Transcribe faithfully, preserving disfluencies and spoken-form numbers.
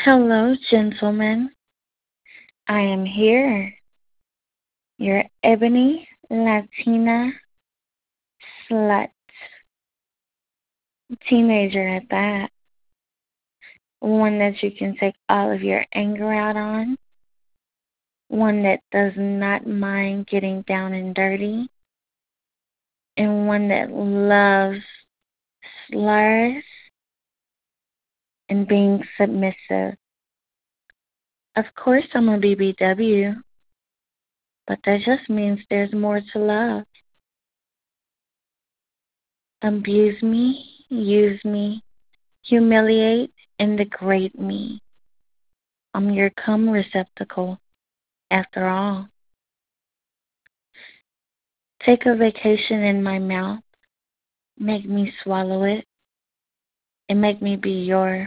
Hello, gentlemen. I am here, your ebony Latina slut, teenager at that. One that you can take all of your anger out on, one that does not mind getting down and dirty, and one that loves slurs and being submissive. Of course, I'm a B B W, but that just means there's more to love. Abuse me, use me, humiliate, and degrade me. I'm your cum receptacle, after all. Take a vacation in my mouth, make me swallow it, and make me be your